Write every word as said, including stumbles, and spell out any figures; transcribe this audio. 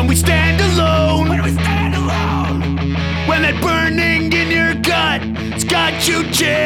when we stand alone. When we stand alone. When that burning in your gut has got you chill.